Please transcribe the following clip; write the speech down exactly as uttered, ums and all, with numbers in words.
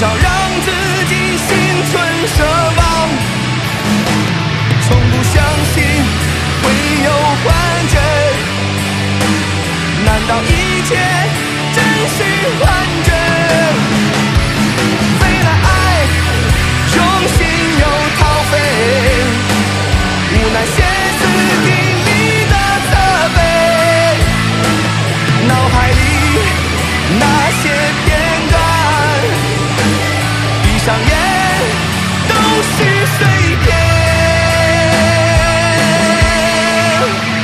少让自己心存奢望，从不相信会有幻觉，难道一切真是幻觉？